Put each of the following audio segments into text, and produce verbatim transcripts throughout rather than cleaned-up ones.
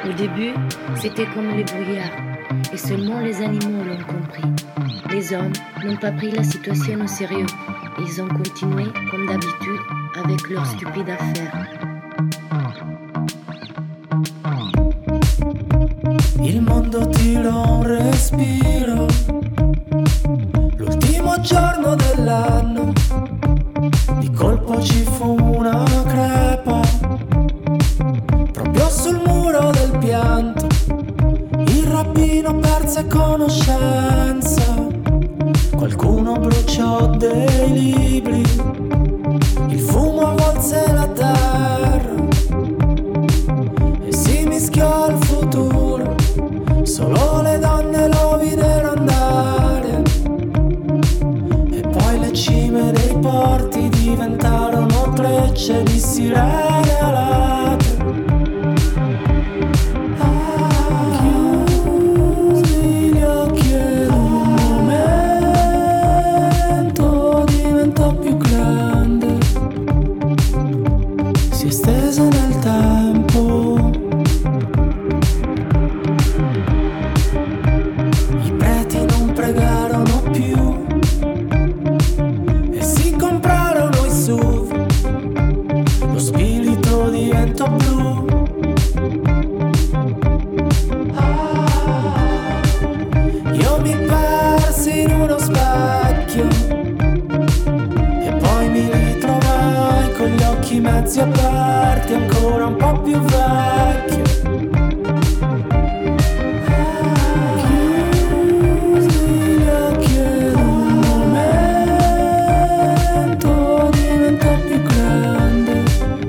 Au début, c'était comme le brouillard, et seulement les animaux l'ont compris. Les hommes n'ont pas pris la situation au sérieux, et ils ont continué, comme d'habitude, avec leurs stupides affaires. Il mondo tira un respiro, l'ultimo giorno dell'anno, di colpo ci fu una crepa, proprio sul muro del pianto, il rabbino perse conoscenza, qualcuno bruciò dei libri, il fumo avvolse la terra e si mischiò al futuro, solo le donne lo videro andare e poi le cime dei porti diventarono trecce di sirene alate. Ah, chiusi gli occhi ed un momento diventò più grande, si estese nel tempo. I preti non pregarono più e si comprarono i S U V, lo spirito diventò blu. Ah, io mi persi in uno specchio e poi mi ritrovai con gli occhi mezzi aperti, ancora un po' più vecchio. Ah, chiusi gli occhi ed un momento diventò più grande,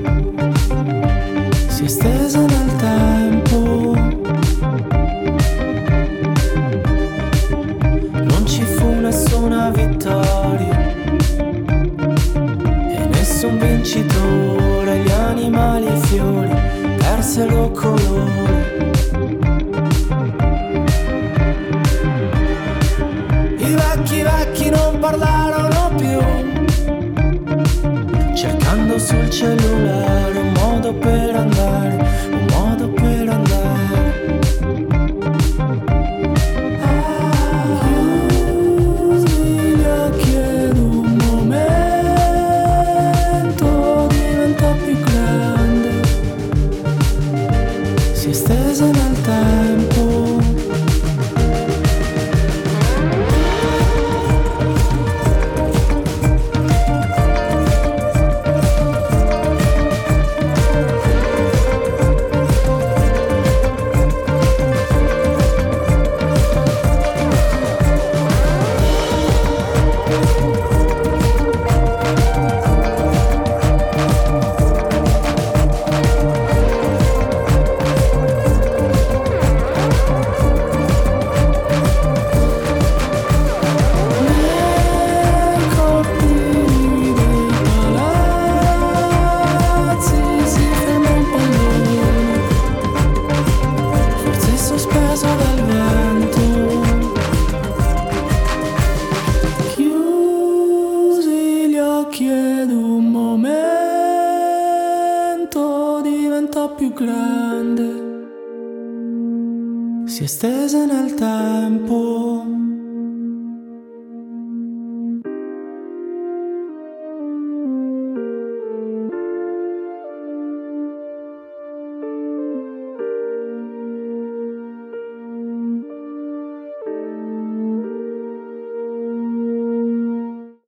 si estese nel tempo. Non ci fu nessuna vittoria e nessun vincitore, gli animali e i fiori persero colore. I vecchi vecchi non parlarono più, cercando sul cellulare un modo per andare, un modo per andare. Ah, chiusi gli occhi ed un momento diventò più grande, si estese nel tempo. Nei cortili dei palazzi si ferma un pallone, forse sospeso dal vento. Chiusi gli occhi ed un momento diventò più grande, si estese nel tempo.